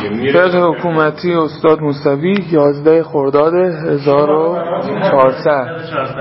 فقه حکومتی استاد موسوی 11 خرداد 1400.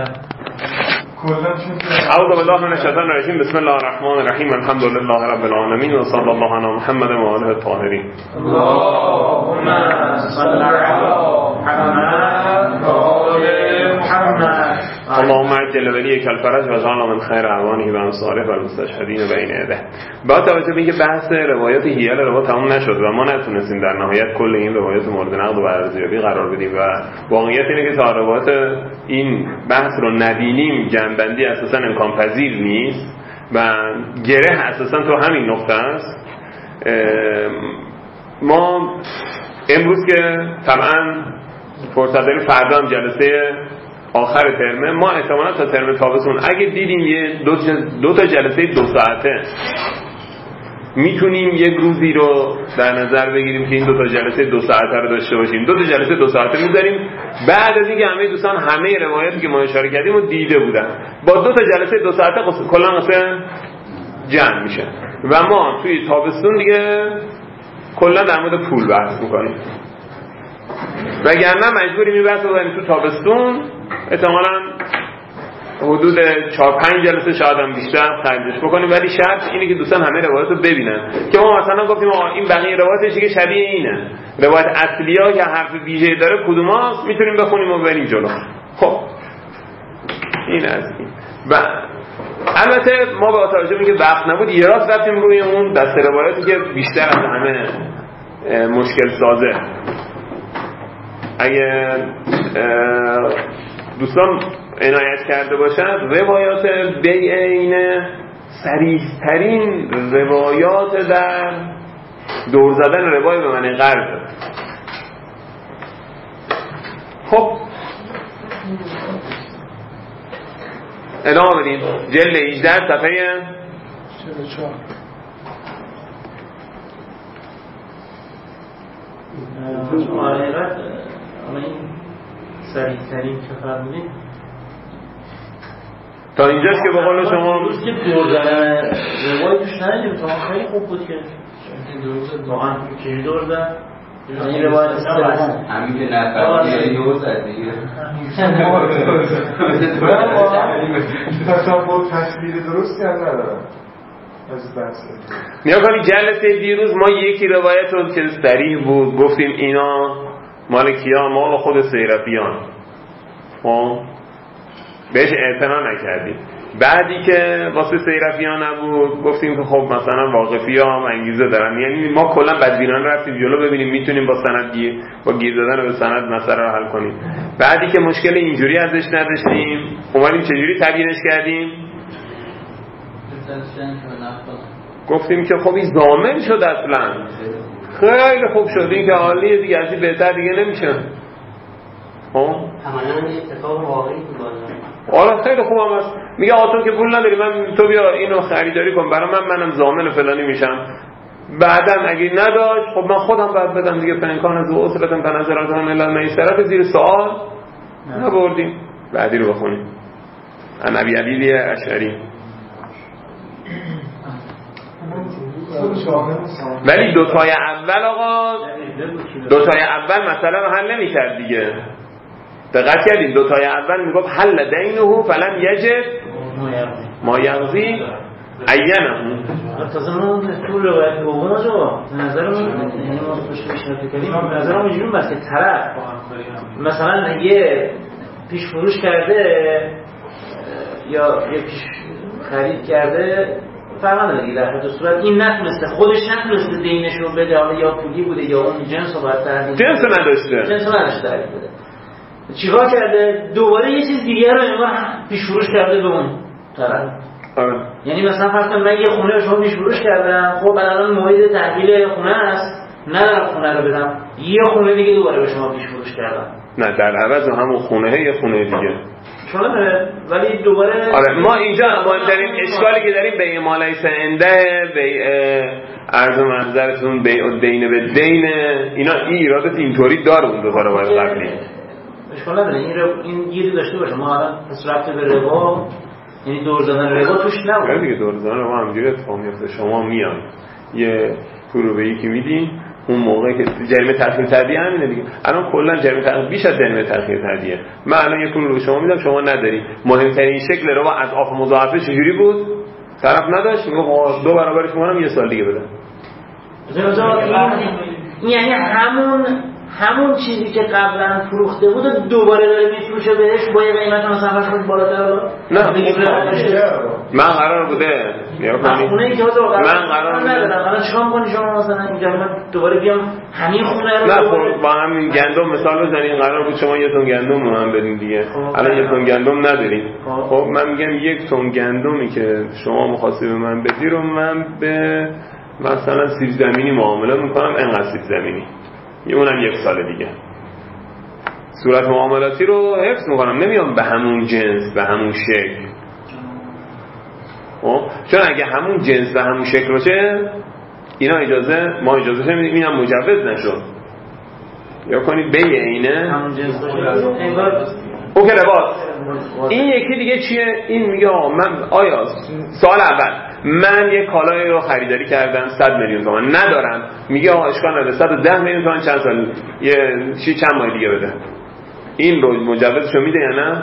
اعوذ بالله من الشیطان الرجیم. بسم الله الرحمن الرحیم. الحمد لله رب العالمین و صلی الله علی محمد و آله الطاهرین. اللهم صل علی محمد و آل محمد. اللهم عجل ولیک الفرج و جعلنا من خیر اعوانه و انصاره و المستشهدین بین یده. با توجه به اینکه بحث روایات حیل روا تمام نشد و ما نتونستیم در نهایت کل این روایات مورد نقد و ارزیابی قرار بدیم و واقعیت اینه که تا روایات این بحث رو نبینیم جنبندی اساسا امکان پذیر نیست و گره اساسا تو همین نقطه است. ما امروز که طبعا فرصت داریم، فردا هم جلسه آخر ترمه، ما احتمالا تا ترم تابستون اگه دیدیم یه دو تا جلسه 2 ساعته میتونیم یک روزی رو در نظر بگیریم که این 2 تا جلسه 2 ساعته رو داشته باشیم. 2 تا جلسه 2 ساعته میذاریم بعد از اینکه همه دوستان همه روایاتی که ما اشاره کردیم رو دیده بودن، با 2 تا جلسه 2 ساعته کلا مثلا جمع میشه و ما توی تابستون دیگه کلا در مورد پول بحث میکنیم. وگرنه مجبوریم این بحث رو ببریم تو تابستون، احتمالاً حدود 4-5 جلسه شاید هم بیشتر خرجش بکنیم، ولی شرط اینه که دوستان همه روایت رو ببینن که ما مثلا گفتیم این بقیه روایتش دیگه شبیه اینه، روایت اصلی‌ها که حرف ویژه داره کدوماست میتونیم بخونیم و بریم جلو. خب این از این. و البته ما با توجه به اینکه وقت نبود یه راست رفتیم روی اون دسته روایتی که بیشتر از همه مشکل سازه. اگه دوستان عنایت کرده باشند، روایات بیعین صریح ترین روایات در دور زدن روایت به معنی غرب. خب ادامه بدیم. جلد 18 صفحه 44. این سریع ترین که فرمودید تا اینجاش که به قول شما روز که دور زدن روایتش ندیدیم تا خیلی خوب بود که واقعا که دور زدن این روایت همین که نفرمی دور زد دیگه تصور تصویر درستی هم ندارم از بحث. نیا کنی جلسه دیروز ما یکی روایت رو که صریح بود گفتیم اینا مال کیا؟ مال خود سیرفیان. خب بهش اعتنا نکردیم. بعدی که واسه سیرفیان نبود گفتیم که خب مثلا واقفی ها هم انگیزه دارن، یعنی ما کلا بدبینانه رفتیم جلو ببینیم میتونیم با سند با گیر دادن به سند مسئله رو حل کنیم. بعدی که مشکل اینجوری ازش نداشتیم اومدیم چجوری تبیینش کردیم؟ گفتیم که خب این ضامن شد اصلا، خیلی خوب شد، این که عالیه دیگه، از این بهتر دیگه نمیشه. خب عملاً اتفاق واقعی بود. آره خیلی خوب هم هست. میگه تو که پول نداری، من تو بیا اینو خریداری کن برای منم ضامن فلانی میشم. بعدم اگه نداشت خب من خودم باید بدم دیگه. پنکان از اصلتم تنظراتم الا میسرت زیر سوال نبردیم. بعدی رو بخونیم. ابی علی اشعری. ولی دوتای اول آقا، دوتای اول مسئله رو حل نمی‌کرد دیگه. دقت کردین دوتای اول میگفت حل دینه فلم یجد ما یغزی عینه. تازه ما طول روایت دوم رو نظرمون یعنی ما پیش کردیم نظرمون اینجوری بود که طرف مثلا یه پیش فروش کرده یا یه پیش خرید کرده فرق نداره دیگه، در هر دو صورت این نتونسته خودش نتونسته دینش رو بده، حالا یا پولی بوده یا اون جنس رو باید تحلیل جنس نداشته چیکار کرده؟ دوباره یه چیز دیگه رو انگار پیش فروش کرده به اون طرف. یعنی مثلا فرض کن من یه خونه رو شما پیش فروش کردم، خب الان موعد تحویل خونه است، ندارم خونه رو بدم، یه خونه دیگه دوباره به شما پیش فروش کردم. نه در عوض همون خونه یه خونه دیگه شما ولی دوباره آره. ما اینجا مهمترین اشکالی که داریم بیع ما لیس عنده، بیع عرض منظرتون بیع دین به دین، اینا این ایرادات اینطوری داره اون دو تا رو باید قبلی اشکال نداره. این گیری داشته باشه. ما الان پس رفته به ربا، یعنی دور زدن ربا توش نبود دیگه. دور زدن ربا همینجوری اتفاق میفته. شما میان یه پول رو به یکی میدین، اون موقع که جریمه تأخیر تادیه همینه دیگه. الان کلا جریمه تأخیر بیش از جریمه تأخیر تادیه. من الان یه پول رو شما میدم شما نداری. مهمترین شکل رو با اضعاف مضاعفه چجوری بود؟ طرف نداشت میگه 2 برابرش میکنم 1 سال دیگه بده. یعنی همون چیزی که قبلا فروخته بود و دوباره داره میفروشه بهش با یه قیمت مثلا خود بالاتر. نه من قرار بوده خونه که من قرار ندارم الان چیکار می‌کنی شما مثلا اینجا من دوباره بیام همین خونه رو نه با همین گندم مثال بزنین قرار بود شما 1 تن گندم رو هم بدین دیگه. الان 1 تن گندم ندارید. خب من میگم 1 تن گندمی که شما می‌خواستی به من بدی رو من به مثلا سیب زمینی معامله میکنم انقدر سیب زمینی اونم 1 سال دیگه صورت معاملاتی رو حفظ میکنم نمیام به همون جنس به همون شکل. چون اگه همون جنس به همون شکل باشه اینا ما اجازه نمیدیم اینم مجوز نشد یا کنید بیع اینه همون جنس باشه او که لباس. این یکی دیگه چیه؟ این میگه من آیا سال اول من یه کالایی رو خریداری کردم 100 میلیون تومان ندارم میگه اشکال نداره 110 میلیون تومان چند سال یه چند ماه دیگه بده. این رو مجوزشو میده یا نه؟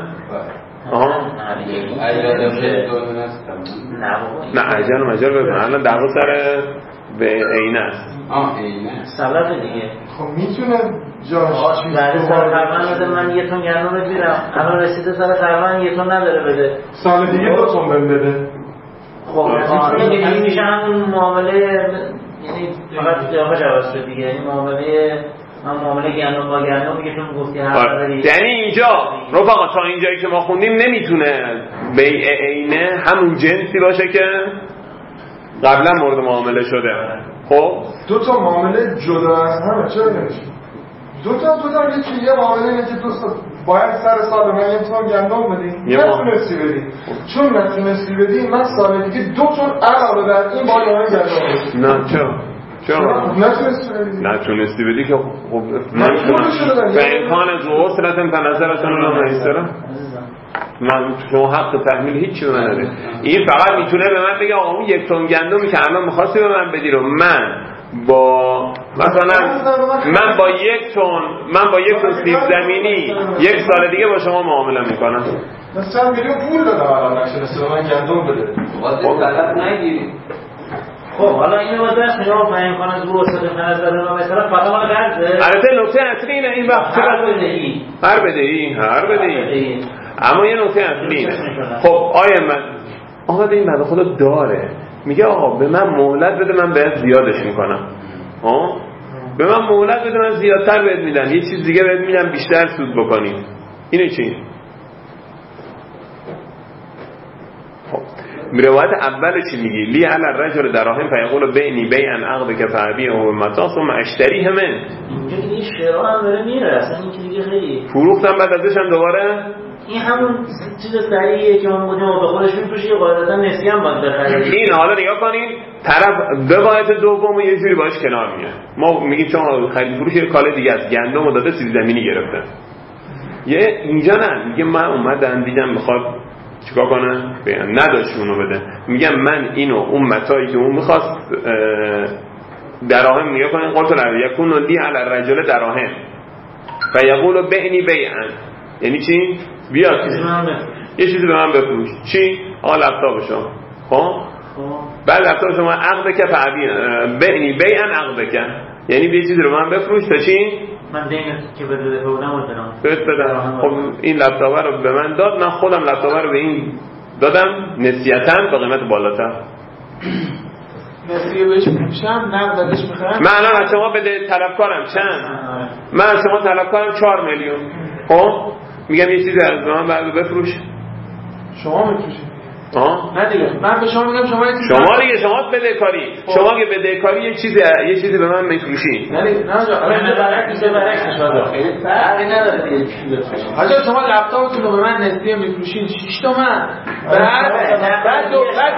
نه عجل و مجال ببین الان دعوا سر به عینه است. عینه سبب دیگه. خب میتونه جاش بعد سال خرمن من 1 تن گندم بگیرم الان رسیده سال خرمن 1 تن نداره بده سال دیگه 2 تن بهم بده. خب این میشه همون معامله یعنی فقط قیافش عوض شد دیگه. یعنی معامله گندم با گندم میگه چون گفتی یعنی اینجا رفقا تا اینجایی که ما خوندیم نمیتونه بیع عینه همون جنسی باشه که قبلا مورد معامله شده. خب 2 تا معامله جدا از همه چرا نمیشه؟ 2 تا یه معامله اینه که باید سر سال من 1 تن گندم بدی نتونستی بدی چون نتونستی بدی من سال دیگه 2 تن علاوه بر این باید گندم. نه چرا نتونستی بدی که خب نمیتونم به امکان زوسترتن تنظرتن رو نمیسترم من شما حق تحمیل هیچی به من نده. این فقط میتونه به من بگه آقا اون 1 تن گندمی که الان میخواستی به من بدی رو من با مثلا من با 1 تن سیب زمینی 1 سال دیگه با شما معامله میکنم. مثلا میلیون پول دادم الان نشسته به من گندم بده. خب طرف نگیری. خب حالا اینو با دست نگاه کنیم امکان از رو وسط تنظر رو مثلا فقط ما قرضه. البته نکته اصلی اینه این وقت هر بدهی اما یه نکته اصلی اینه. خب آیا من آمده این بنده خدا داره میگه آقا به من مهلت بده من بهت زیادش میکنم. به من مهلت بده من زیادتر بهت میدم یه چیز دیگه بهت میدم بیشتر سود بکنیم. اینه چی؟ خب روایت اول چی میگی؟ لی علی الرجل دراهم فیقول بینی بیعن عقدک فابیعه بمتاع ثم اشتریه من. اینجا دیگه شراء هم داره میره اصلا این که دیگه خیلی فروختم بعد ازش هم دوباره این همون چیز سریعیه که ما گفتیم به خودش میفروشه قاعدتا نسبی هم باید بخره. این حالا نگاه کنین طرف روایت دومو یه جوری باش کنار میاد. ما میگیم چون خرید فروش یه کالا دیگه از گندم و داده سیب زمینی گرفته. یه اینجا نه میگه من اومدم دیدم میخواد چیکار کنه؟ نداشت اونو بده. میگم من اینو اون متاعی که اون میخواست دراهم نگاه کنین قلت له یکون لی علی الرجل دراهم فیقول بعنی بیعا یعنی چی؟ بیا یه چیزی به من بفروش. چی؟ آقا لپتاپشو. خب بعد لپتاپ شما عقد که بعنی بیعا عقد که یعنی یه چیزی رو من بفروش تا چی؟ من دینه که بده بودم بدم. خب این لپتاپ رو به من داد من خودم لپتاپ رو به این دادم نسیتاً با قیمت بالاتر. نسیه بهش میشم نقد ازش میخرم. من الان از شما بده طلبکارم چند؟ من از شما طلبکارم 4 میلیون. خب میگم یه چیزی از من بعد بفروش. شما میفروشید. نه دیگه من به شما میگم شما دیگه شما بدهکاری. شما که بدهکاری یه چیزی به من میفروشی. نه برعکس خیلی فرقی نداره دیگه. حاجا شما لپتاپتون رو به من نسیه میفروشین 6 تومن. بعد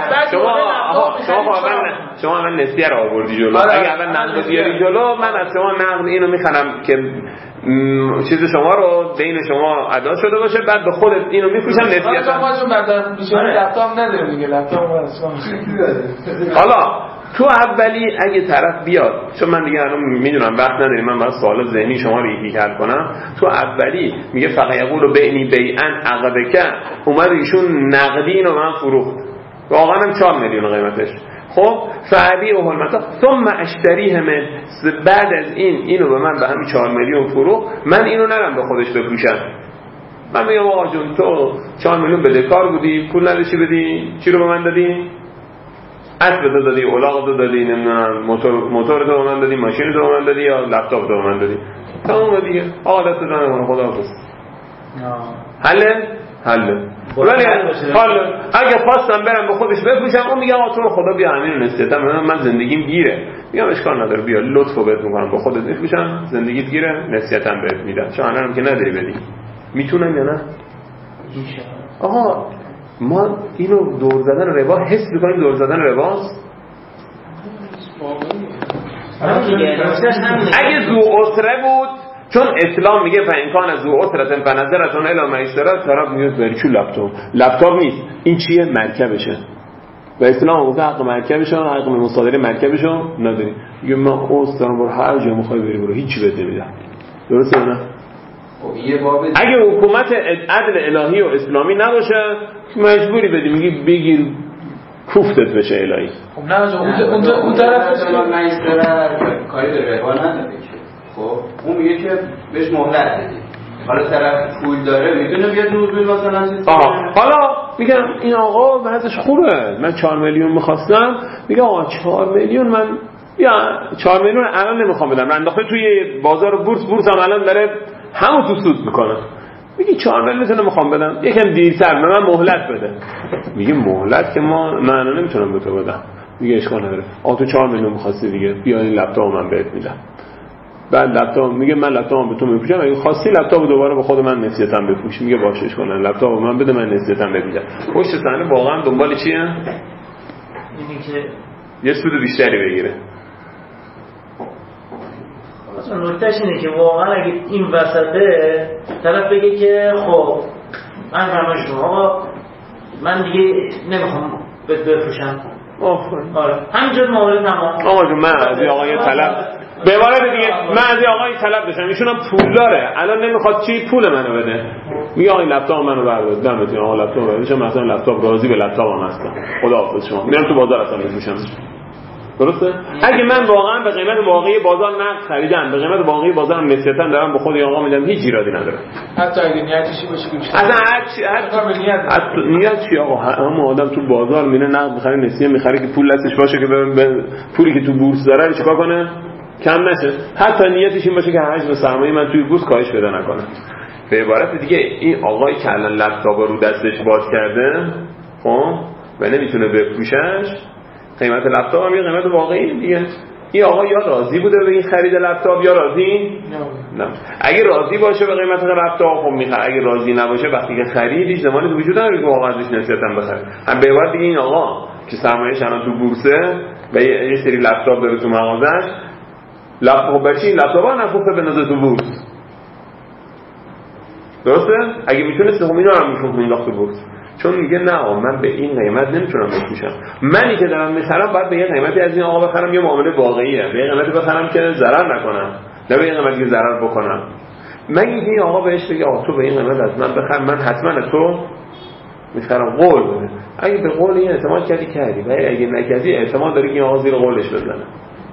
شما اول نسیه رو آوردی جلو. اگه اول نقد بیاری جلو من از شما نقد اینو میخرم که چیز شما رو دین شما ادا شده باشه بعد به خودت اینو میفروشم نسیه. شما چون بعد میشه لپتاپ نداره دیگه لپتاپ حالا تو اولی اگه طرف بیاد، چون من دیگه الان میدونم وقت نداریم من باید سوال ذهنی شما رو یکی حل کنم. تو اولی میگه فقط یقول بینی بیعن عقبک، اومد ایشون نقدی اینو من فروخت، واقعا هم 4 میلیون قیمتش. خب فعبی و حلمتا ثم اشتریه من، بعد از اینو به من به همین 4 میلیون فروخت، من اینو نرم به خودش بفروشم. من میگم آقا جون تو 4 میلیون بدهکار بودی، پول نداشتی بدی، چی رو به من دادی؟ اسب تو دادی، الاغ تو دادی، نمیدونم موتور تو به من دادی، ماشین تو به من دادی، یا لپتاپ تو به من دادی. تمام دیگه آقا دست دادن خداحافظ. حله ولی حالا اگه خواستم برم به خودش بفروشم، اون میگه آقا تو رو خدا بیا همین نسیتم، من زندگیم گیره، میگم اشکال نداره بیا لطفو بهت میکنم به خودت میفروشم، زندگیت گیره، نسیتم بهت میدم، چون الانم که نداری بدی. میتونم یا نه؟ آقا ما اینو دور زدن ربا حس میکنیم دور زدن رباست. اگه زو اسره بود، چون اسلام میگه فانکان زو اسرتن فنظرتون الی میسره، طرف میگه برچو لپتاپ نیست، این چیه؟ مرکبشه. و اسلام گفته حق مرکبشه، حق مصادره مرکبشه نداری. میگه من اوسترم برو هر جا میخوای بری برو، هیچی بهت نمیدم. درسته نه؟ اگه حکومت عدل الهی و اسلامی نباشه مجبوری بدی، میگی بگیر کوفتت بشه الهی. خب نه اون طرف کاری به ربا نداره که. خب اون میگه که بهش مهلت بدی، حالا طرف پول داره میتونه بیاد نوزول مثلا حالا میگم این آقا وضعش خوبه، من 4 میلیون میخواستم، میگه آقا 4 میلیون من یا 4 میلیون الان نمیخوام بدم، انداخته توی بازار بورس هم الان داره همون تو سود میکنه، میگه 4 میلیون نمیخوام بدم، یکم دیرتر به من مهلت بده. میگه مهلت که من نمیتونم به تو بدم. میگه اشکال نداره، تو 4 میلیون میخواستی دیگه، بیا این لپتاپ من بهت میدم. بعد لپتاپ میگه من لپتاپم به تو میفروشم، اگه خواستی لپتاپو دوباره به خود من نسیتم بفروش. میگه باشه اشکال نداره، لپتاپو من بده من نسیتم بدم. پشت صحنه واقعا دنبال چیه؟ اینی که یه سود بیشتری بگیره. مثلا نکتهش اینه که واقعا اگه این وسطه طرف بگه که خب من فرمایش شما آقا من دیگه نمیخوام بفروشم. آره همینجور معامله تمام. آقا جون من از آقای طلب به عبارت دیگه من از آقای طلب داشتم، ایشون هم پول داره، الان نمیخواد چی پول منو بده، میگه آقا لپتاپ منو بردار دمتون، آقا لپتاپ بردارش، مثلا لپتاپ راضی به لپتاپم هستم، خداحافظ شما، میرم تو بازار اصلا بفروشم. درسته؟ اگه من واقعا به قیمت واقعی بازار نقد خریدم، به قیمت واقعی بازارم نسبتاً دارم به خود آقا میدم، هیچ ایرادی نداره. حتی اگه نیتش باشه که بیشتر حتی نیت چی آقا، همون آدم تو بازار میره نقد میخره، نسیه میخره که پول دستش باشه که به پولی که تو بورس داره چیکار کنه؟ کم نشه. حتی نیتش این باشه که حجم سرمایه من توی بورس کاهش پیدا نکنه. به عبارت دیگه این آقایی که الان لپتاپ رو دستش باز کرده خب و نمیتونه بفروشش، قیمت لپتاپ هم یه قیمت واقعی دیگه. این آقا یا راضی بوده به این خرید لپتاپ یا راضی نه. اگه راضی باشه به قیمت لپتاپ خب میخره، اگه راضی نباشه وقتی که خریدش زمانی وجود نداره که واقعا ازش نسبتاً بخره. هم به عبارت دیگه این آقا که سرمایه‌اش الان تو بورسه و یه سری لپتاپ داره تو مغازش، لپتاپ بچی لپتاپ ها نفروخته به نظر تو بورس. درسته؟ اگه میتونست خب اینا رو میفروخت مینداخت تو بورس، چون میگه نه من به این قیمت نمیتونم بفروشم، منی که دارم میخرم باید به یه قیمتی از این آقا بخرم یه معامله واقعیه، به یه قیمتی بخرم که ضرر نکنم، نه به یه قیمتی که ضرر بکنم. من این آقا بهش بگه آقا تو به این قیمت از من بخر، من حتما از تو میخرم، قول بده. اگه به قول این اعتماد کردی و اگه نکردی احتمال داره که این آقا زیر قولش بزنه.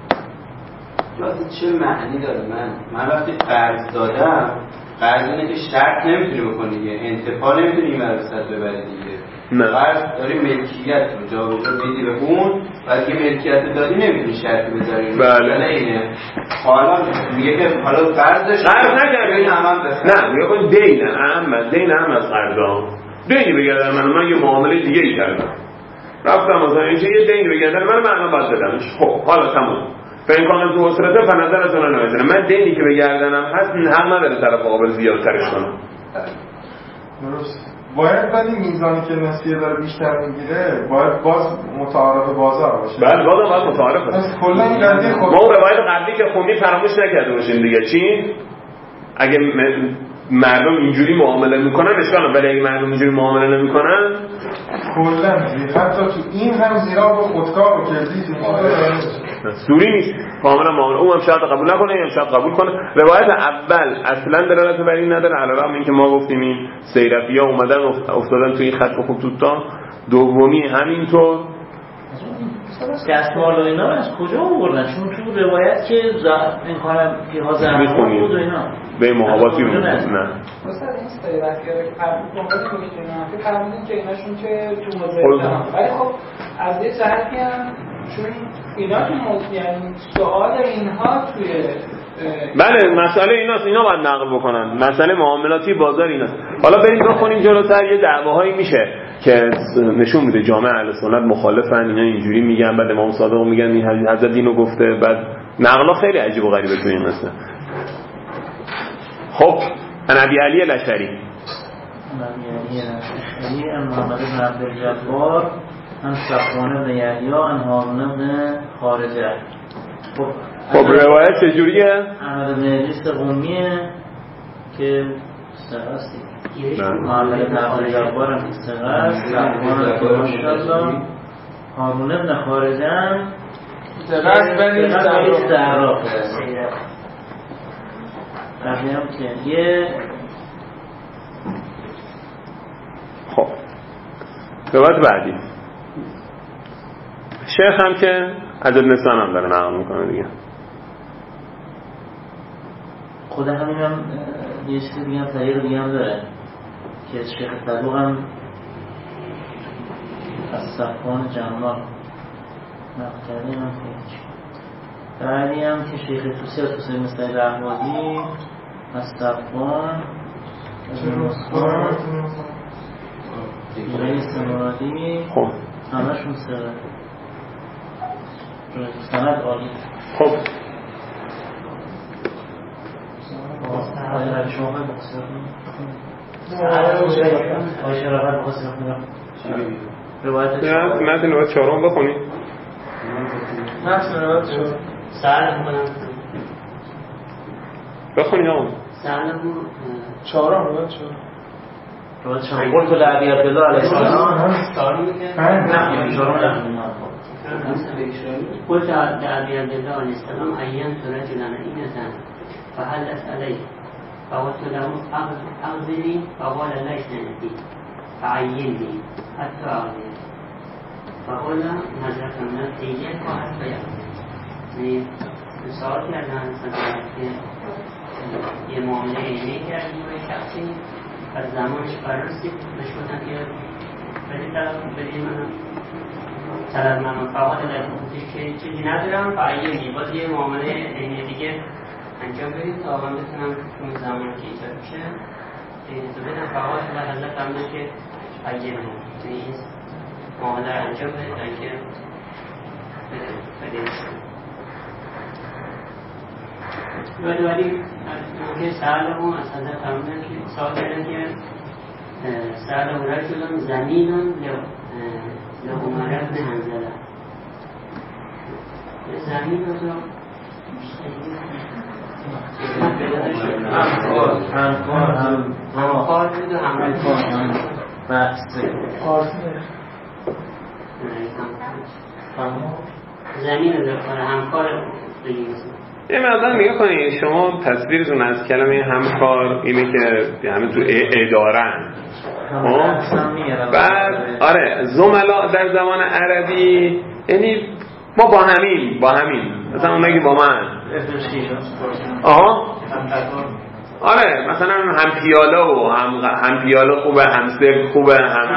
چه معنی داره؟ من وقتی قرض دادم، قرض اینه که شرط نمیتونی بکنی دیگه، انتفاع نمیتونی این مرسد ببری دیگه. قرض داری ملکیت رو جا به جا بدی به اون و دیگه ملکیت دادی نمیتونی شرطی بذاری. بله. اینه. حالا میگه که حالا قرض داشت قرض نکردی نه میگه کن دین هم از قرضام دینی بگردن من یه معامله دیگه ای کردم، رفتم مثلا اینجا یه دینی بگردن من باید بدمش. خب حالا تمام فانکان تو اسرته فنظرتون نمیزنه، من دینی که بگردنم هست حق نداره طرف مقابل زیادترش کنم. درست. باید ولی میزانی که نسیه داره بیشتر میگیره باید باز متعارف بازار باشه. بله باید متعارف باشه. کلا این قضیه ما روایت قبلی که خوندی فراموش نکرده باشین دیگه. چی؟ اگه مردم اینجوری معامله میکنن اشکال، ولی اگه مردم اینجوری معامله نمیکنن کلا حتی تو این هم زیرا با خودکار و کردی دوری نیست، کاملا معامله. اون هم شاید قبول نکنه، این هم شاید قبول کنه. روایت اول اصلا دلالت بر این نداره، علاوه بر اینکه ما گفتیم این سیرفی‌ها اومدن افتادن تو این خط خطوطا. دومی همینطور. دستمال و اینا از کجا آوردن؟ چون تو روایت که امکان پیها زمان بود و اینا به محاباتی رو نه مثلا این سیرفی‌ها که دنبال کشتینا که فرمودین که ایناشون که تو مزرعه، ولی خب از یه جهتی هم چون اینا تو یعنی سوال اینها توی بله مسئله ایناست، اینا باید نقل بکنن، مسئله معاملاتی بازار ایناست. حالا بریم بخونیم جلوتر یه دعواهایی میشه که نشون میده جامعه اهل سنت مخالفن، اینا اینجوری میگن، بعد امام صادق میگن این حضرت اینو گفته، بعد نقلا خیلی عجیب و غریبه تو این قصه. خب ابی علی لشری محمد بن عبد الجبار عن صفوان بن یحیی عن هارون بن خارجه. خب روایت چجوریه؟ احمد بن ادریس قمیه که سراستی محمد بن عبد الجبار هم سراست، صفوان بن ماشاءالله، هارون بن خارجه هم سراست بنی زهرا بقیه هم که یه. خب روایت بعدی شیخ هم که از ابن سان هم داره نقل میکنه دیگه. خود همین هم یه چیز دیگه هم طریق دیگه هم داره که شیخ صدوق هم از صفوان جمال نقل هم که بعدی هم که شیخ توسی مثل رحمادی از صفوان از مسکان رئیس مرادی همشون سره سند عالی. خب آیا شما خواهی بخصیار روایت متن روایت چهارم بخونی. متن روایت چهارم سهل میکنم بخونی آقا. سهل بود چهارم روایت چهارم روایت چهارم قلت لعبی عبدالله علیه السلام چهارم میگه نه چهارم نه قلت لعبی عبدالله علیه السلام ایان رجلا اینتن فحلت علیه فقلت له اغزني فقال ليس عندي فعيني حتى أغزني فقال نظرت من الحية وحتى يغزني سوال کردن که یه معامله علمی کردیم و شخصی از زمانش فرارسید بهش گفتن که بدید منم طلب منم فقال لگفتش که چیزی ندارم فعیینی باز یه معامله علمی دیگه انجام بدید تا من بتونم اون زمان که ایجاد میشه تو بدم فقط و حضرت هم که عیه نمون این معامله انجام بدید تا اینکه بده نشون ولی که سهل همون از حضرت هم که سوال کردن که سهل هم رجلن زمینن لعمر ابن حنظله زمین رو همکار بود و همکار زمین رو داره همکار بگیم. یه مقدار نگاه کنید شما تصویرتون از کلمه همکار اینه که همه تو ادارن. بعد آره زملا در زمان عربی یعنی ما با همین مثلا اونایی که با من آره مثلا هم پیاله و هم پیاله خوبه، هم سر خوبه،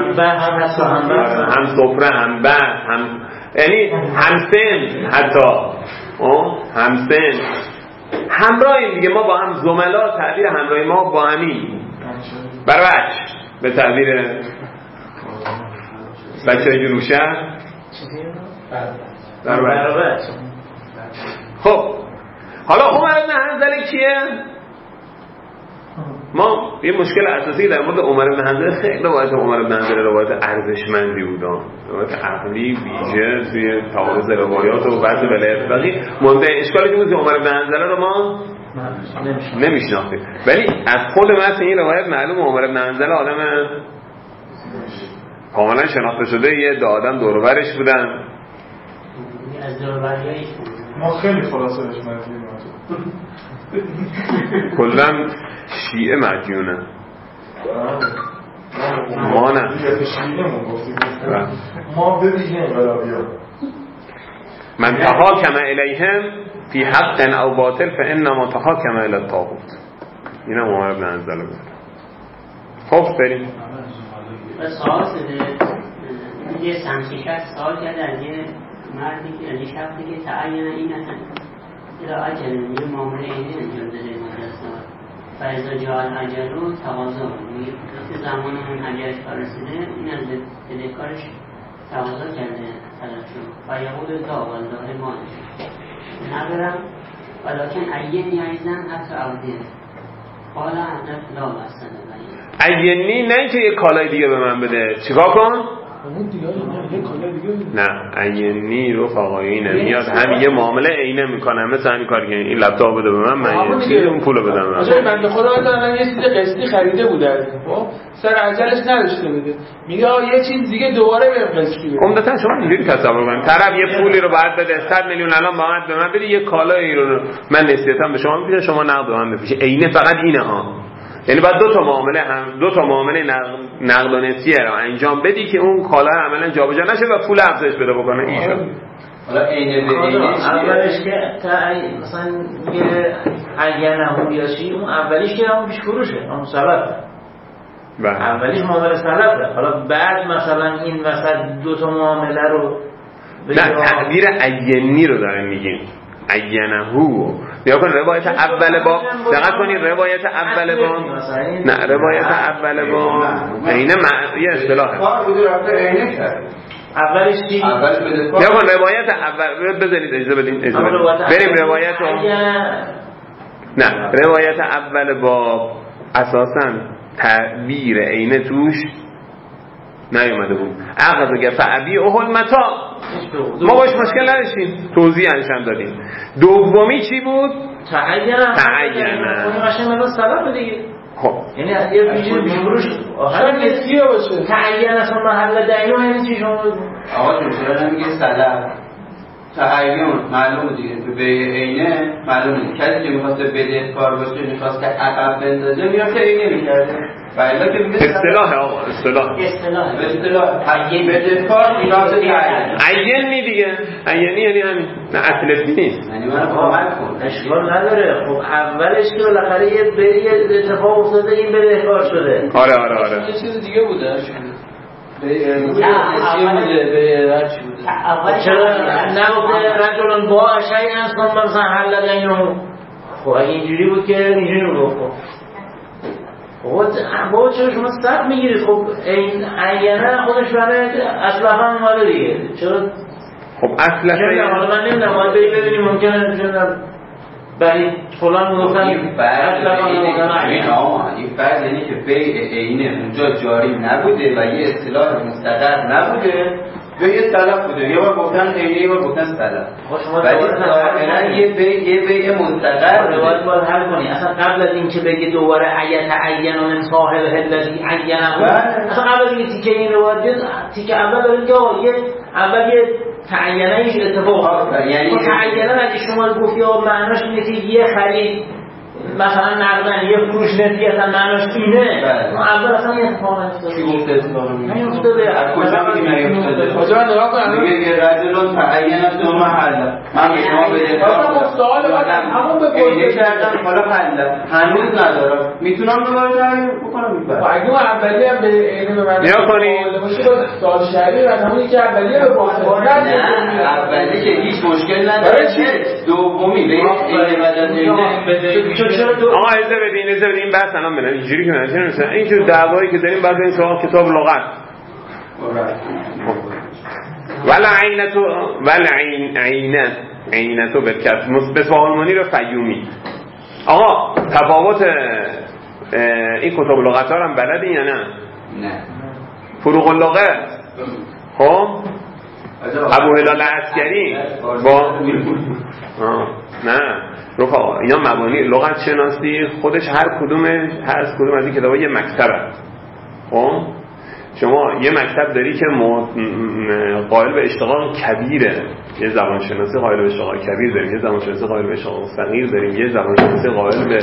هم سفره، هم بحث، هم یعنی هم سن حتی هم سن همراهیم دیگه. ما با هم زملا تعبیر همراهی ما با همین برای به تعبیر بچه های جنوشهر برای خب حالا عمر بن حنظله کیه؟ ما یه مشکل اساسی در مورد عمر بن حنظله خیلی روایت عمر بن حنظله روایت ارزشمندی بود، روایت عقلی ویژه توی تعارض روایات و بحث ولایت فقیه. مهمترین اشکالی که بود عمر بن حنظله رو ما نمیشناختیم. ولی از خود متن این روایت معلوم عمر بن حنظله آدم کاملا شناخته شده، یه دو آدم دور و برش بودن. از دور و بریایش ما خیلی خلاصه بهش مدیونیم کلا شیعه مدیونه، ما نه. ما ببینیم انقلابیان من تحاکم الیهم فی حق او باطل فانما تحاکم الی الطاغوت. اینا عمر بن حنظله بود. خب بریم. سوال شده یه سمسیشت سوال کرده از یه مردی که از یه شخصی که تعین این اذا اجل یه معامله اینه انجام داده مدرسات فاذا جاء الاجل رو تقاضا وقتی زمان اون اجلش رسیده این از بدهکارش تقاضا کرده طلب شد فیقول دا والله مالش ندارم ولکن عینی ایزن حتی عوضیه قال حضرت لا بستنه عینی نه که یه کالای دیگه به من بده، چیکار کن؟ نه عینی رو فقایینه میاد هم یه معامله عینه میکنه، مثلا این کار که این لپتاپ بده به من یه چیزی اون پولو بدم. مثلا بنده خدا الان یه چیز قسطی خریده بوده، خب سر عجلش نداشته بده، میگه یه چیز دیگه دوباره بهم قسطی بده. عمدتاً شما اینجوری تصور کنید طرف یه پولی رو بعد بده 100 میلیون الان باید به من بده، یه کالایی رو من نسبتاً به شما میدم، شما نقد به من بفروشید. عینه فقط اینه ها، یعنی باید دو تا معامله نقد و نسیه رو انجام بدی که اون کالا عملا جابجا نشه و پول افزایش بده بکنه. این شد. حالا عینه به عینه اولش که مثلا یه عینه یا چی، اون اولیش که همون پیش فروشه، اون سلفه. اولیش معامله سلفه. حالا بعد مثلا این وسط دو تا معامله رو نه تعبیر عینی رو دارن میگیم. عینهو بیا کن روایت اول باب دقت کنید، روایت اول باب نه روایت اول باب عینه یه اصطلاحه کار بوده رفته عینه کرد اولش چی؟ بیا کن روایت اول بزنید اجازه بدین بریم روایت نه روایت اول باب اساساً تعبیر عینه توش نیومده بود. عقد که فعبی اهل متا ما باش مشکل نداشتیم، توضیح انشان دادیم. دومی چی بود؟ تعینه ماشین منو سلام دیگه. خب یعنی از یه ویژه بیشترش آخر نسیه باشه. تعینه اصلا محل دینو یعنی چی شما؟ آقا چرا نمیگه سلام؟ تعین معلومه دیگه، تو به عینه معلومه کسی که می‌خواد بدهکار باشه می‌خواد که عقب بندازه میاد که عینه می‌کرده. ولی که میگه اصطلاح آقا اصطلاح عین بدهکار میراث عینی دیگه. عینی یعنی همین، نه اصل نیست. یعنی من کمک کن اشکال نداره. خب اولش که بالاخره یه اتفاق افتاده این بدهکار شده. آره یه چیز دیگه بوده چرا نگفته رجلون با شیء اصلا مثلا حل دینو؟ خب اگه اینجوری بود که اینجوری بود. خب چرا شما سخت میگیرید؟ خب این عینه خودش برای اصلا هم اومده دیگه. چرا؟ خب اصلا حالا من نمیدونم باید ببینیم ممکنه چون برای فلان میگفتن این فرض اینه که بیع عینه اونجا جاری نبوده و یه اصطلاح مستقر نبوده یا یه طلب بوده، یه بار گفتن عینه یه بار گفتن طلب، ولی ظاهرا یه بیع مستقر روایت باید حل کنی. اصلا قبل از اینکه بگی دوباره عیت عین من صاحب الذی عینه، اصلا قبل از اینکه تیکه این روایت تیکه اول دارید که اول یه تعینه ایش اتفاق یعنی تعینه اگه شما گفتی معناش اینه که یه خرید مثلا نقدن یه فروش نسیتا معناش اینه، اول اصلا یه اتفاق نیفتاده. چی گفته اتفاق نیفتاده؟ از کجا میگی نیفتاده؟ کجا نگاه کنم میگه یه رجلون تعینه دو محل من به شما بدهکار سوال بعدم همون به عینه کردم حالا حل هنوز ندارم میتونم دوباره تعیین بکنم میبرم. اگه اون اولی هم به عینه به من نیا کنید سوال شهری و همونی که اولی به پاسه نه اولی که هیچ مشکل نداره، دومی به عینه بدن عینه آقا اجازه بدین بحث الان بنام اینجوری که منشه نمیشه اینجور دعوایی که داریم بعد این سوال کتاب لغت ولا عینتو برکت مثبت آلمانی رو فیومی. آقا تفاوت این کتاب لغت ها رو هم بلدین یا نه؟ نه فروق اللغت. خب ابو هلال عسکری با نه رفقا اینا مبانی لغت شناسی خودش هر کدوم از این کتابا یه مکتبه. خب شما یه مکتب داری که قائل به اشتغال کبیره، یه زبانشناسی قائل به اشتغال کبیر داریم، یه زبانشناسی قائل به اشتغال صغیر داریم، یه زبانشناسی قائل به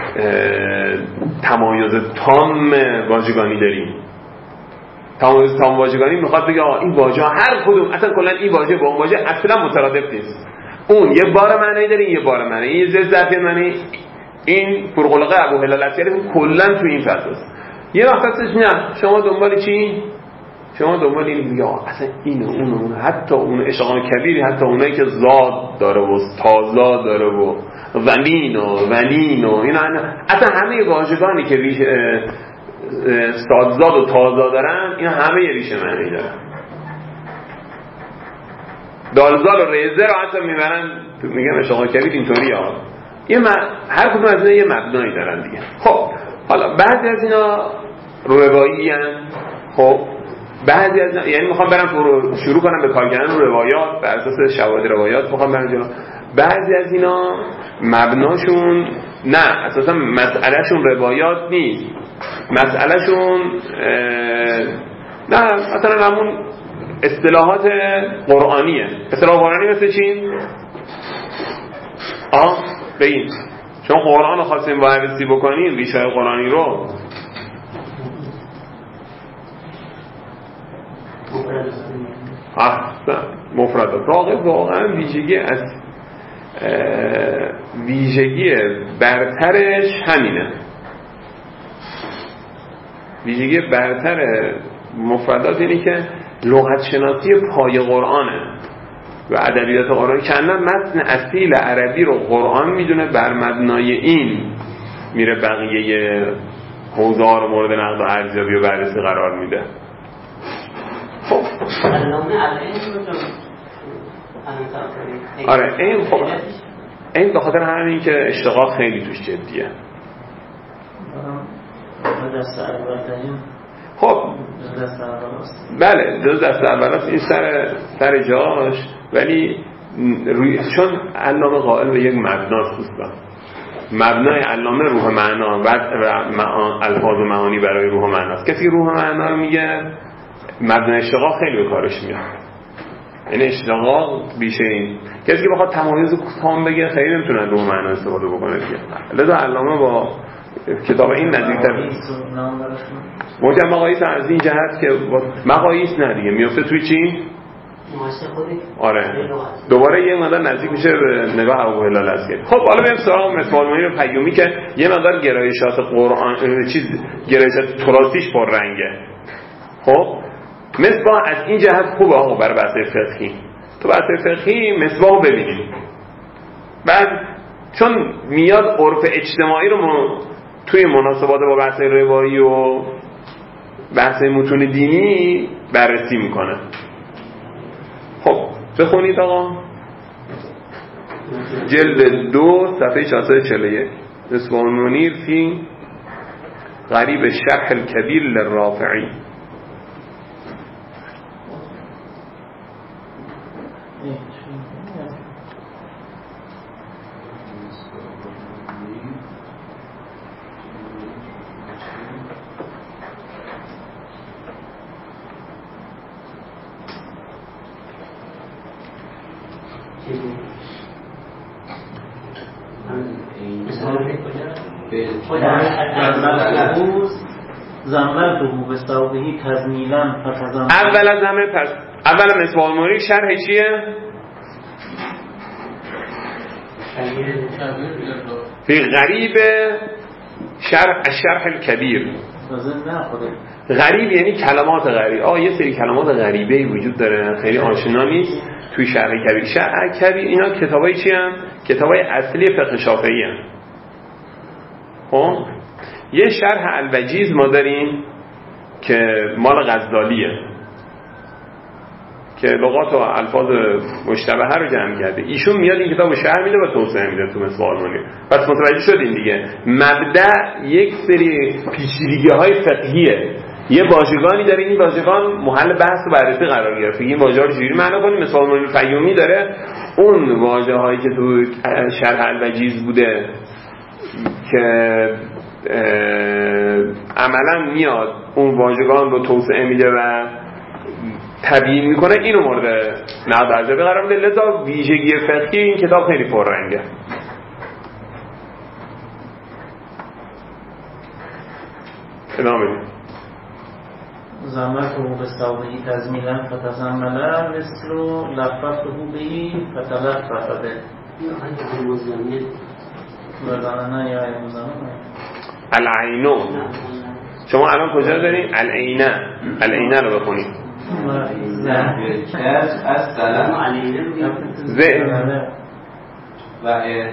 تمایز تام واژگانی داریم. تمایز تام واژگانی میخواد بگه این واژه هر کدوم اصلا کلا این واژه با اون واژه اصلا مترادف نیست. اون یه بار معنی داره، یه بار معنی، این یه ظرفیت معنی. این فروغ ابو هلال اصغری کلا تو این فصل یه وقت هستش نه شما دنبال چی؟ شما دنبال این میگه اصلا اینو اون حتی اون اشتغال کبیری، حتی اونایی که زاد داره و تازاد داره و ونین و اینا اصلا همه واژگانی که سادزاد و تازاد دارن اینا همه یه ریشه معنی دارن. دالزال و ریزه رو حتی میبرن میگن اشتغال کبیر اینطوری ها. هر کدوم از اینا یه مبنایی دارن دیگه. خب حالا بعضی از اینا روایی هستن. خب بعضی از اینا یعنی میخوام برم شروع کنم به کار کردن روایات بر اساس شواهد روایات میخوام برم جلو. بعضی از اینا مبناشون نه اساسا مسئلهشون روایات نیست، مسئلهشون نه مثلا همون اصطلاحات قرآنیه. اصطلاح قرآنی مثل چی؟ بگید چون قرآن رو خواستیم بررسی بکنیم ریشه قرآنی رو مفردات راغب واقعا ویژگی برترش همینه. ویژگی برتر مفردات اینه که لغت شناسی پای قرآنه و ادبیات قرآنی کندن متن اصیل عربی رو قرآن میدونه، بر مبنای این میره بقیه حوزه‌ها رو مورد نقد و ارزیابی و بررسی قرار میده. خب آره این به خاطر همین که اشتغال خیلی توش جدیه. خب بله جز دست اولاست این سر جاش، ولی چون علامه قائل به یک مبناست دوستان. مبنای علامه روح معنا و الفاظ و معانی برای روح معناست. کسی که روح معنا رو میگه مبنای اشتغال خیلی به کارش میاد. یعنی اشتغال بیشه این کسی که بخواد تمایز تام بگه خیلی نمیتونه روح معنا استفاده بکنه دیگه. لذا علامه با کتاب این نزدیک‌تر مجمع مقاییس از این جهت که مقاییس نه دیگه میفته توی چی؟ آره دوباره یه مقدار نزدیک میشه به نگاه ابو هلال اصغری. خب حالا بریم سراغ مسلمانی پیومی که یه مقدار گرایشات قرآن گرایشات تراثیش پر رنگه. خب مصباح از این جهت خوبه آقا برای بحث فقهی. تو بحث فقهی مصباح ببینیم. بعد چون میاد عرف اجتماعی رو توی مناسبات با بحث روایی و بحث متون دینی بررسی میکنه. خب بخونید آقا جلد 2 صفحه 441 مصباح المنیر فی غریب شرح الکبیر للرافعی. اول مصباح المنیر شرح چیه؟ فی غریب شرح الکبیر. غریب یعنی کلمات غریب. یه سری کلمات غریبه‌ای وجود داره خیلی آشنا نیست توی شرح کبیر. شرح کبیر اینا کتابای چی هم؟ کتابای اصلی فقه شافعی هم. خب یه شرح الوجیز ما داریم که مال غزالیه که لغات و الفاظ مشتبهه رو جمع کرده. ایشون میاد این کتاب رو شرح میده و توضیح میده تو مصباح المنیر. پس متوجه شدین دیگه مبدأ یک سری پیچیدگی‌های فقهیه. یه واژگانی داره، این واژگان محل بحث و بررسی قرار گرفته. این واژه رو چجوری معنا کنیم؟ مصباح المنیر فیومی داره اون واژه هایی که تو شرح الوجیز بوده که عملا میاد اون واژگان رو توسعه میده و تبیین میکنه، اینو مورد نقد ارزیابی قرار میده. لذا ویژگی فقهی این کتاب خیلی پررنگه. ادامه بدیم. زمته به صوبه تزمیلا فتزملا مثل لفظته بهی فتلفظ به مزمنه یا مزمنه العینو. شما الان کجا دارین؟ العینه رو بخونید. از سلام و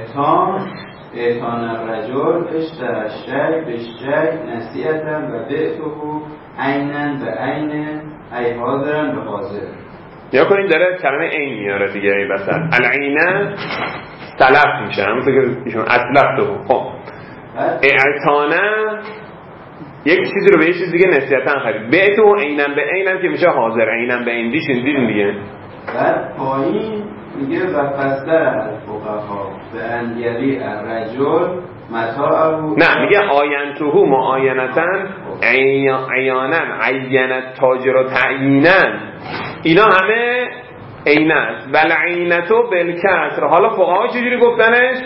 اعتان الرجل اشتر الشی بالشی نصیحتا و بعته عینن به عین ای حاضرن به حاضر. یا کنید داره کلمه عین میاره دیگه ای بسر. العینه تلف میشه همونطور که ایشون اطلفته. خب اعتانه یک چیزی رو به یک چیز دیگه نصیحتاً خرید. بعته و عینن به عینن که میشه حاضر. عینن به عین دیدین دیگه. بعد پایین میگه و فسر الفقها به انگلی الرجل متاعه. نه میگه آینتوهو معاینتن عیانن عینت تاجر و تعیینن، اینا همه عینه است. والعینتو بالکسر. حالا فقها چجوری گفتنش؟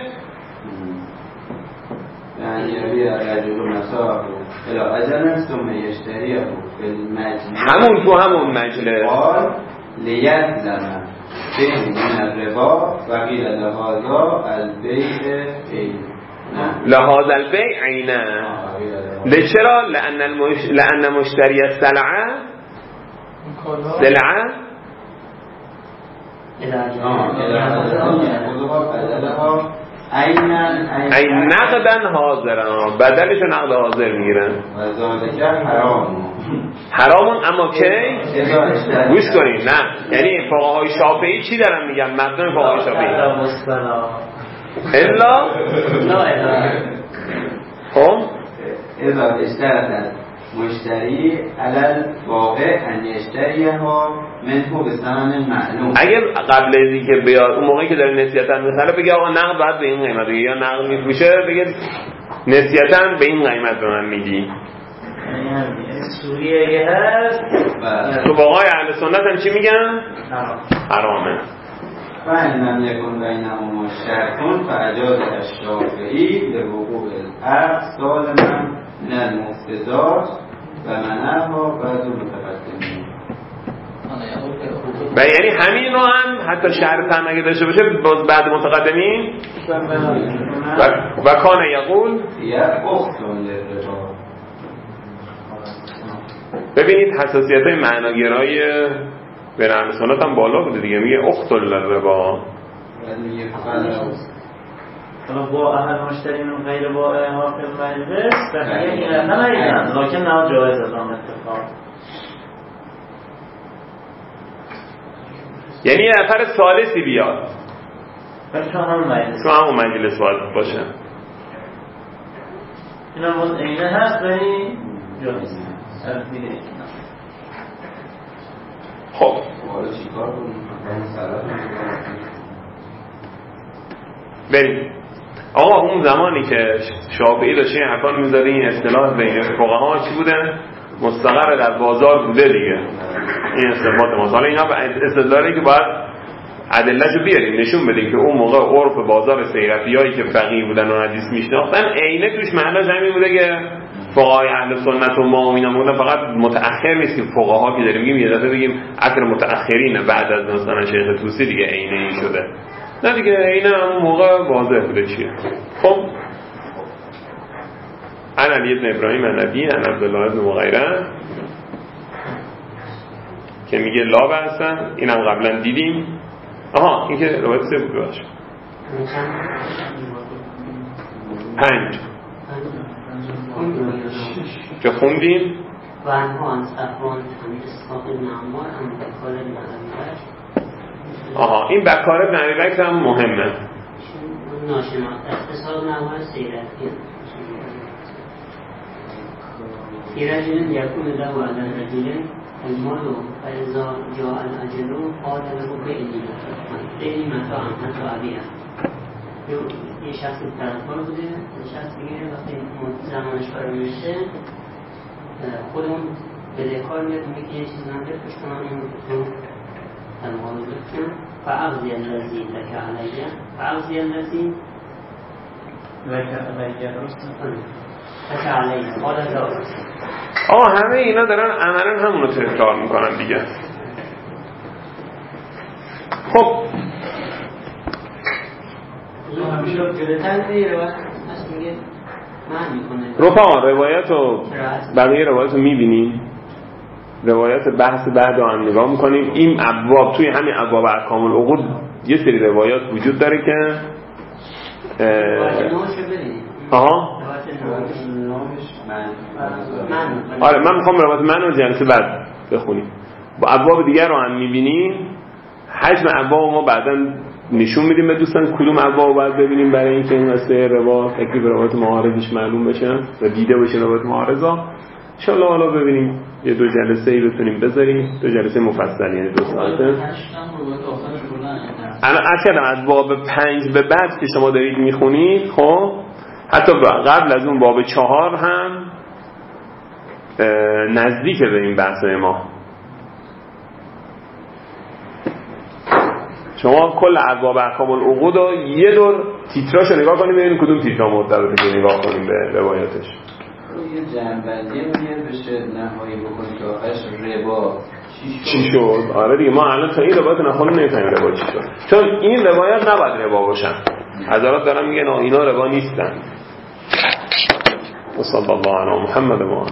به انگلی الرجل متاعه الى اجل ثم یشتریه بالمجلس. همون مجلس قال لیزلم به من الربا و قیل لهذا البیع لهذا البیع عینه. لچرا؟ لأن مشتری السلعه این نقدن حاضرن، بدلشو نقد حاضر میگیرن. حرامون اما کی؟ گوش کنید. نه یعنی فقهای شافعی چی دارن میگن؟ مردم فقهای شافعی الا خب اذا اشترط مشتری علل واقع ان یشتریها منه به ثمن معلوم. اگر قبل از اینکه بیاد اون موقعی که داره نسیتاً مثلا بگه آقا نقد باید به این قیمت بگه، یا نقد میفروشه بگه نسیتاً به این قیمت به من میدی. سوریه هست تو فقهای اهل سنت هم چی میگن؟ حرامه. فإن لم يكن بينهما شرط فأجاز الشافعي لوقوع العقد سالما من المفسدات و منعها بعض المتقدمین. و یعنی همین رو هم حتی شرط هم اگه داشته باشه باز بعد متقدمین و کان یقول ببینید حساسیت های معناگرای بین اهل سنت هم بالا بوده دیگه. میگه اختل الربا با اهل مشتری من غیر با حاکم مجلس بقیه این نمیدن لکن نه جایز از آن اتفاق. یعنی یه نفر ثالثی بیاد تو همون مجلس باید باشه. این هم اینه هست ولی جایز خب بریم. آقا اون زمانی که شافعی داشته این حرفان میذاره این اصطلاح بین فقها چی بوده؟ مستقر در بازار بوده دیگه. این استنباط ما. حالا اینا استدلالی که باید ادله‌شو بیاریم نشون بدیم که اون موقع عرف بازار سیرفیایی که فقیه بودن و حدیث میشناختن عینه توش معناش همین بوده که فقهای اهل سنت و ما و اینا بودن. فقط متأخر نیست که فقها که داریم میگیم یه دفعه بگیم عصر متأخرین بعد از مثلا شیخ طوسی دیگه عینه این شده. نه دیگه عینه همون موقع واضح بوده چیه. خب عن علی بن ابراهیم النبی عن عبدالله بن مغیره که میگه لا بحثن. اینم قبلا دیدیم. آها این که روایت 3 بود باشه. 5 که خوندیم و انها عن صفوان امیر اسحاق بن عمار عن بکار بن ابی بکر. آها این بکار بن ابی بکر هم مهمه. ناشناخته اسحاق بن عمار سیرتی فی رجل یکون له علی رجل المال فإذا جاء الأجل قال له بئنی متاع حتی عبیه. یه شخص طرفدار بوده، یه شخص دیگه وقتی زمانش فرا میرسه خودمون بدهکار میاد میگه یه چیز من بفروش کنم این رو المال بفروشم فاغضی الذی لک علیه فاغضی الذی لک علیه قال لا. همه اینا دارن عملا همونو تکرار میکنن دیگه. خب رفقا روایت رو بقیه روایت رو میبینیم، روایت بحث بعد رو هم نگاه میکنیم. این ابواب توی همین ابواب احکام العقود یه سری روایات وجود داره که آره من میخوام روایت من رو جلسه بعد بخونیم. با ابواب دیگر رو هم میبینیم. حجم ابواب ما بعداً نشون میدیم به دوستان کدوم ابواب باید ببینیم برای اینکه این واسه روایت تکلیف روایت معارضش معلوم بشه و دیده بشه روایت معارضا. ان شاء الله حالا ببینیم یه 2 جلسه‌ای بتونیم بذاریم، 2 جلسه مفصل یعنی 2 ساعته. الان اصلا از باب 5 به بعد که شما دارید میخونید، خب حتی قبل از اون باب 4 هم نزدیک به این بحثای ما. شما کل ابواب احکام العقود رو یه دور تیتراشو نگاه کنیم ببینیم کدوم تیترا مرتبطه که نگاه کنیم به روایاتش. یه جنبندی میاد بشه نهایی بکنیم که آخرش ربا چی شد؟ آره دیگه ما الان تا این روایت نخونیم نمی‌فهمیم ربا چی شد، چون این روایت نباید ربا باشن. حضرات دارن میگن اینا ربا نیستن. و صلی الله علی محمد و